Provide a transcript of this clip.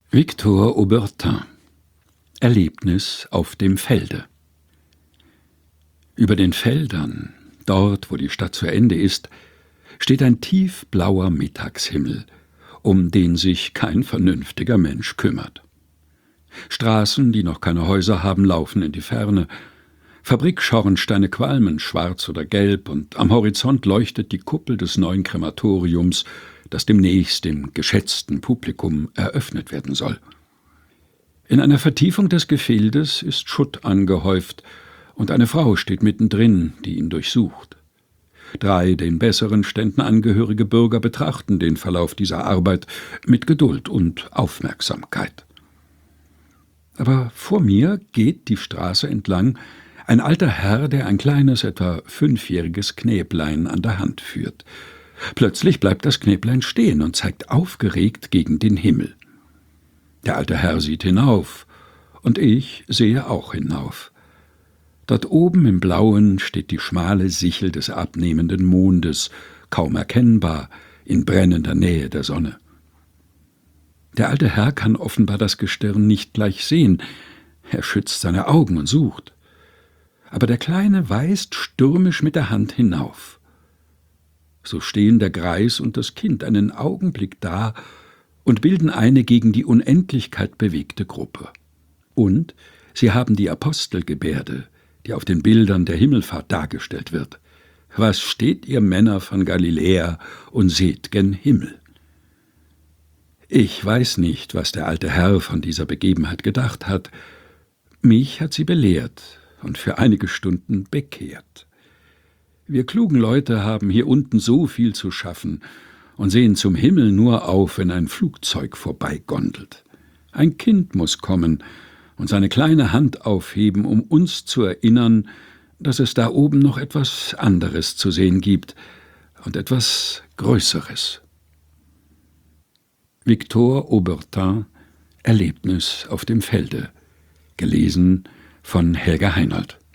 Victor Aubertin. Erlebnis auf dem Felde. Über den Feldern, dort, wo die Stadt zu Ende ist, steht ein tiefblauer Mittagshimmel, um den sich kein vernünftiger Mensch kümmert. Straßen, die noch keine Häuser haben, laufen in die Ferne. Fabrikschornsteine qualmen schwarz oder gelb, und am Horizont leuchtet die Kuppel des neuen Krematoriums, das demnächst dem geschätzten Publikum eröffnet werden soll. In einer Vertiefung des Gefildes ist Schutt angehäuft, und eine Frau steht mittendrin, die ihn durchsucht. 3 den besseren Ständen angehörige Bürger betrachten den Verlauf dieser Arbeit mit Geduld und Aufmerksamkeit. Aber vor mir geht die Straße entlang ein alter Herr, der ein kleines, etwa 5-jähriges Knäblein an der Hand führt. Plötzlich bleibt das Knäblein stehen und zeigt aufgeregt gegen den Himmel. Der alte Herr sieht hinauf, und ich sehe auch hinauf. Dort oben im Blauen steht die schmale Sichel des abnehmenden Mondes, kaum erkennbar, in brennender Nähe der Sonne. Der alte Herr kann offenbar das Gestirn nicht gleich sehen. Er schützt seine Augen und sucht. Aber der Kleine weist stürmisch mit der Hand hinauf. So stehen der Greis und das Kind einen Augenblick da und bilden eine gegen die Unendlichkeit bewegte Gruppe. Und sie haben die Apostelgebärde, die auf den Bildern der Himmelfahrt dargestellt wird. Was steht ihr Männer von Galiläa und seht gen Himmel? Ich weiß nicht, was der alte Herr von dieser Begebenheit gedacht hat. Mich hat sie belehrt und für einige Stunden bekehrt. Wir klugen Leute haben hier unten so viel zu schaffen und sehen zum Himmel nur auf, wenn ein Flugzeug vorbeigondelt. Ein Kind muss kommen und seine kleine Hand aufheben, um uns zu erinnern, dass es da oben noch etwas anderes zu sehen gibt und etwas Größeres. Victor Aubertin. Erlebnis auf dem Felde. Gelesen von Helga Heinold.